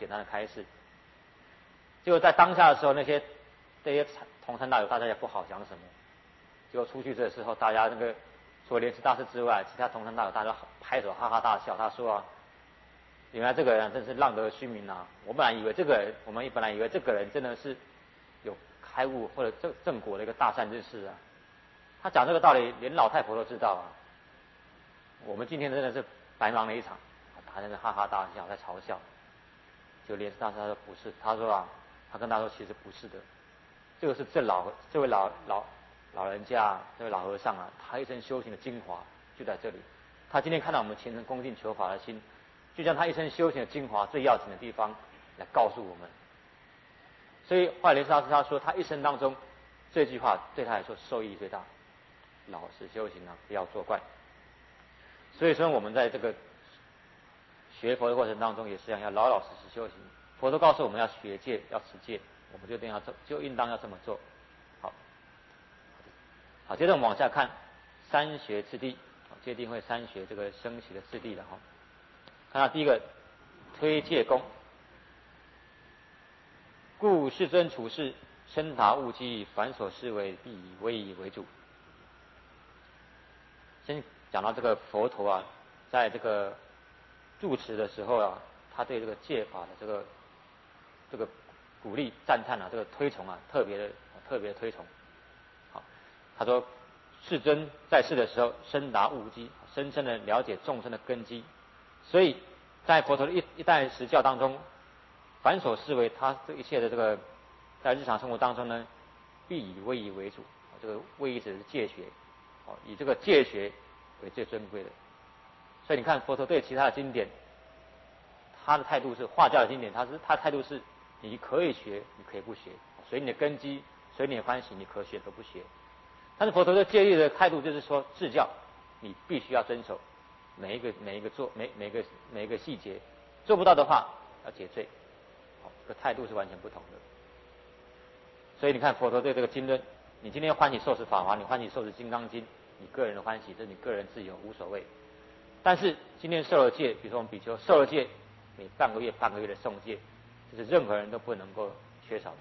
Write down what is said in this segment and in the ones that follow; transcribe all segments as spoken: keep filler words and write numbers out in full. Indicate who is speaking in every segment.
Speaker 1: 简单的开示。结果在当下的时候，那些这些同参道友大家也不好讲什么。结果出去的时候，大家那个除了莲池大师之外，其他同参道友大家拍手哈哈大笑。他说啊，原来这个人真是浪得虚名啊！我本来以为这个人，我们本来以为这个人真的是有开悟或者正正果的一个大善之士啊。他讲这个道理，连老太婆都知道啊。我们今天真的是白忙了一场，他在那哈哈大笑，在嘲笑。就莲池大师他说不是，他说啊，他跟他说其实不是的，这个是这老这位老老老人家，这位老和尚啊，他一生修行的精华就在这里。他今天看到我们虔诚恭敬求法的心，就将他一生修行的精华最要紧的地方来告诉我们。所以后来莲池大师他说，他一生当中这句话对他来说受益最大，老实修行啊，不要作怪。所以说我们在这个学佛的过程当中也是一样，要老老实实修行。佛陀告诉我们要学戒，要持戒，我们就一定要做，就应当要这么做。好，好，接着我们往下看三学次第，戒定慧三学这个升起的次第了哈。看到第一个推戒功，故世尊处世，深达悟机，凡所思维，必以威仪为主。先讲到这个佛陀啊，在这个住持的时候啊，他对这个戒法的这个这个鼓励、赞叹啊，这个推崇啊，特别的特别的推崇。好，他说世尊在世的时候，深达悟机，深深的了解众生的根基，所以在佛陀的一一代实教当中，凡所思维，他这一切的这个在日常生活当中呢，必以威仪为主。这个威仪指的是戒学，哦，以这个戒学为最尊贵的。所以你看佛陀对其他的经典，他的态度是化教的经典，他是他的态度是你可以学，你可以不学，随你的根基，随你的欢喜，你可学可不学。但是佛陀的戒律的态度就是说，治教你必须要遵守每一个每一个做每每个每一个细节，做不到的话要解罪。好，这个态度是完全不同的。所以你看佛陀对这个经论，你今天欢喜受持法华，你欢喜受持金刚经，你个人的欢喜，这是你个人自由，无所谓。但是今天受了戒，比如说我们比丘受了戒，每半个月半个月的诵戒，这是任何人都不能够缺少的。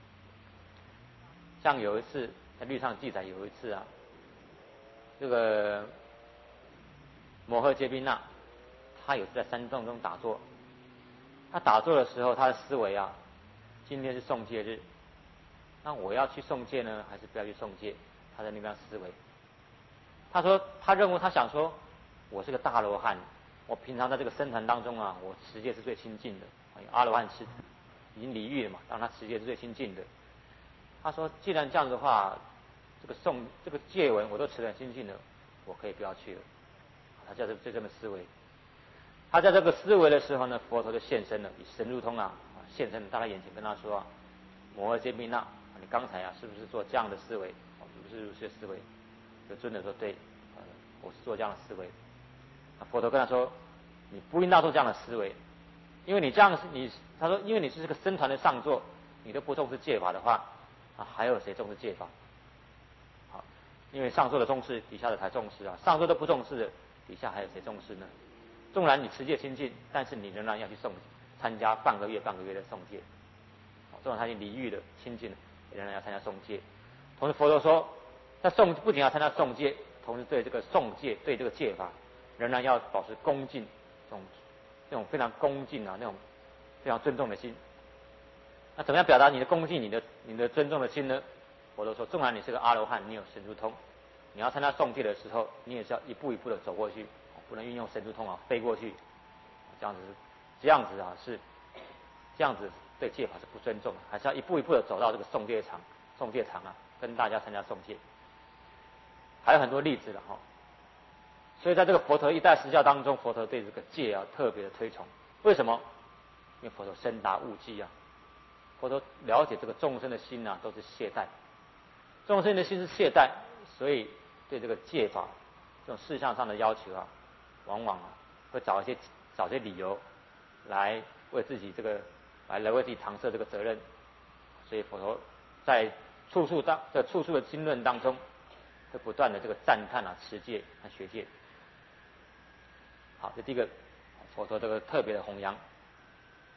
Speaker 1: 像有一次在律上记载，有一次啊，这个摩诃揭宾那，他有次在山洞中打坐，他打坐的时候，他的思维啊，今天是诵戒日，那我要去诵戒呢，还是不要去诵戒？他在那边思维。他说，他认为他想说，我是个大罗汉，我平常在这个僧团当中啊，我持戒是最亲近的。阿罗汉是已经离欲了嘛，让他持戒是最亲近的。他说，既然这样子的话，这个诵这个戒文我都持得很亲近了，我可以不要去了。他在这就这么思维。他在这个思维的时候呢，佛陀就现身了，以神如通啊，现身在他眼前跟他说啊，摩诃揭宾那，你刚才啊是不是做这样的思维？如是如是的思维。就尊者说对，呃，我是做这样的思维。佛陀跟他说，你不应当做这样的思维，因为你这样你他说，因为你是这个僧团的上座，你都不重视戒法的话，啊，还有谁重视戒法？好，因为上座的重视，底下的才重视啊，上座都不重视的，底下还有谁重视呢？纵然你持戒亲近，但是你仍然要去诵参加半个月半个月的诵戒。纵然他已经离欲了亲近了，仍然要参加诵戒。同时佛陀说，他诵不仅要参加诵戒，同时对这个诵戒对这个戒法仍然要保持恭敬，这种那种非常恭敬啊，那种非常尊重的心。那怎么样表达你的恭敬、你的你的尊重的心呢？佛陀说，纵然你是个阿罗汉，你有神足通，你要参加诵戒的时候，你也是要一步一步的走过去，不能运用神足通啊飞过去，这样子这样子啊是这样子对戒法是不尊重的，还是要一步一步的走到这个诵戒场诵戒场啊，跟大家参加诵戒。还有很多例子了哈。所以在这个佛陀一代实教当中，佛陀对这个戒啊特别的推崇。为什么？因为佛陀深达悟机啊，佛陀了解这个众生的心啊都是懈怠，众生的心是懈怠，所以对这个戒法这种事项上的要求啊，往往啊会找一些找些理由来为自己这个来来为自己搪塞这个责任。所以佛陀在处处当这处处的经论当中，会不断的这个赞叹啊持戒和学戒。好，这第一个佛陀这个特别的弘扬。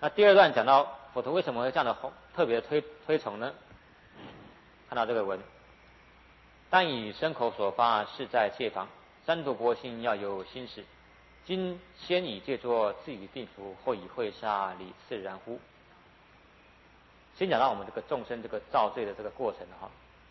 Speaker 1: 那第二段讲到佛陀为什么会这样的特别推推崇呢？看到这个文，但以身口所发是在戒防，三毒波心要有心识。今先以戒作自以定福，后以会杀理自然乎。先讲到我们这个众生这个造罪的这个过程哈。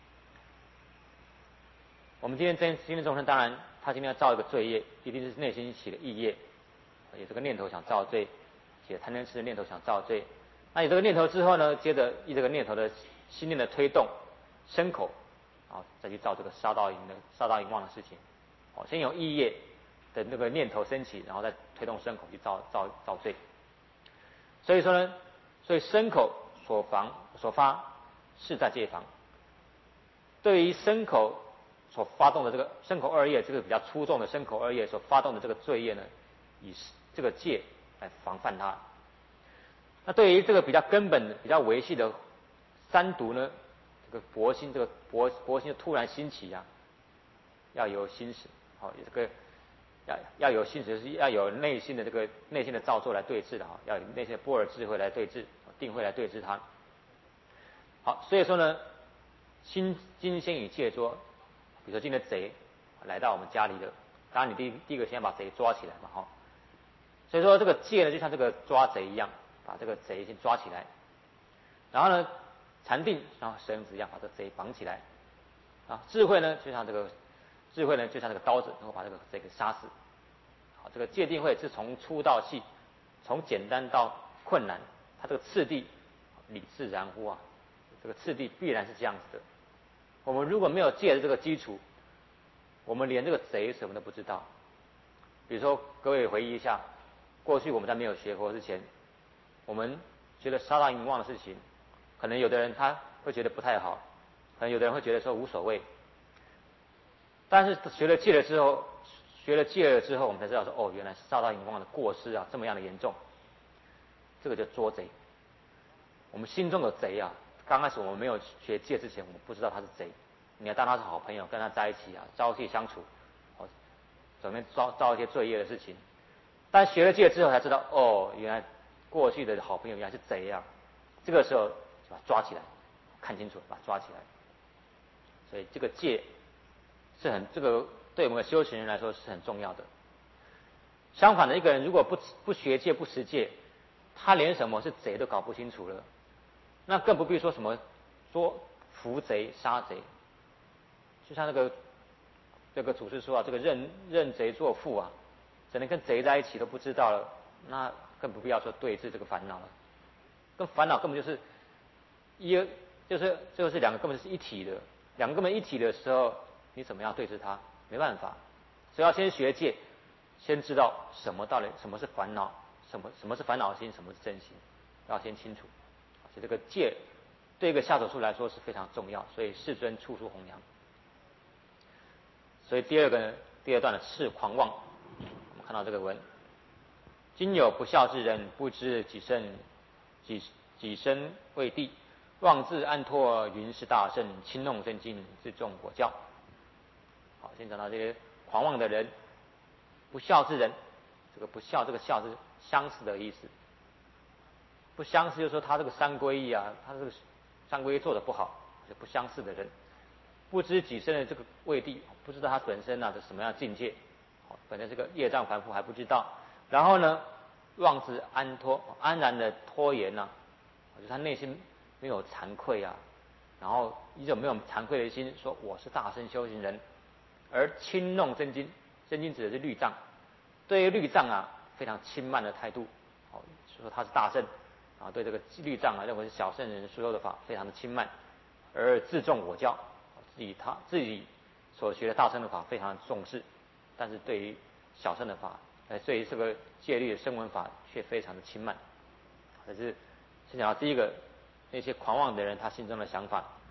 Speaker 1: 我们今天真今天众生，当然他今天要造一个罪业，一定是内心起的意业，有这个念头想造罪，起了贪嗔痴的念头想造罪。那有这个念头之后呢，接着以这个念头的心念的推动，身口，然后再去造这个杀盗淫的杀盗淫妄的事情。哦，先有意业的那个念头升起，然后再推动身口去造造造罪。所以说呢，所以身口所防所发是在戒防。对于身口所发动的这个身口二业，这个比较粗重的身口二业所发动的这个罪业呢，以这个戒来防范它。那对于这个比较根本的、比较维系的三毒呢，这个佛心，这个佛佛心突然兴起啊，要有心识，好、哦，这个要要有心识，是要有内心的这个内心的造作来对治的哈，要有内心的般若智慧来对治，定慧来对治它。好，所以说呢，心今先以戒作。比如说今天贼来到我们家里的，当然你第第一个先把贼抓起来嘛，哈。所以说这个戒呢，就像这个抓贼一样，把这个贼先抓起来，然后呢，禅定像绳子一样把这个贼绑起来，啊，智慧呢就像这个智慧呢就像这个刀子，能够把这个贼给杀死。好，这个戒定慧是从粗到细，从简单到困难，它这个次第理自然乎啊，这个次第必然是这样子的。我们如果没有戒的这个基础，我们连这个贼什么都不知道。比如说，各位回忆一下，过去我们在没有学佛之前，我们觉得杀盗淫妄的事情，可能有的人他会觉得不太好，可能有的人会觉得说无所谓。但是学了戒了之后，学了戒了之后，我们才知道说，哦，原来杀盗淫妄的过失啊，这么样的严重。这个叫捉贼。我们心中有贼啊。刚开始我们没有学戒之前，我们不知道他是贼。你要当他是好朋友，跟他在一起啊，朝夕相处，哦，整天造造一些罪业的事情。但学了戒之后才知道，哦，原来过去的好朋友原来是贼啊。这个时候就把他抓起来，看清楚，把他抓起来。所以这个戒是很这个对我们修行人来说是很重要的。相反的，一个人如果不不学戒不持戒，他连什么是贼都搞不清楚了。那更不必说什么捉伏贼杀贼，就像那个这个祖师说啊，这个认认贼作父啊，只能跟贼在一起都不知道了，那更不必要说对治这个烦恼了。跟烦恼根本就是一，就是就是两个根本是一体的，两个根本一体的时候，你怎么样对治它？没办法，所以要先学戒，先知道什么道理，什么是烦恼，什么什么是烦恼心，什么是真心，要先清楚。所以这个戒对一个下手术来说是非常重要，所以世尊处处弘扬。所以第二个呢，第二段的是狂妄，我们看到这个文：今有不孝之人，不知己身己己身为地，妄自安托云是大圣，轻弄真经，自重果教。好，先讲到这些狂妄的人，不孝之人，这个不孝，这个孝是相似的意思。不相似就是说他这个三皈依啊，他这个三皈依做的不好，就不相似的人，不知己身的这个位地，不知道他本身啊的什么样的境界，本身这个业障凡夫还不知道，然后呢，妄自安拖，安然的拖延呐、啊，就是他内心没有惭愧啊，然后一种没有惭愧的心，说我是大乘修行人，而轻弄真经，真经指的是律藏，对于律藏啊非常轻慢的态度，哦，说他是大乘。啊，对这个律藏啊，认为是小圣人说的法，非常的轻慢，而自重我教，自己他自己所学的大乘的法非常重视，但是对于小乘的法，呃，对于这个戒律的声闻法却非常的轻慢。可是先讲到第一个，那些狂妄的人他心中的想法，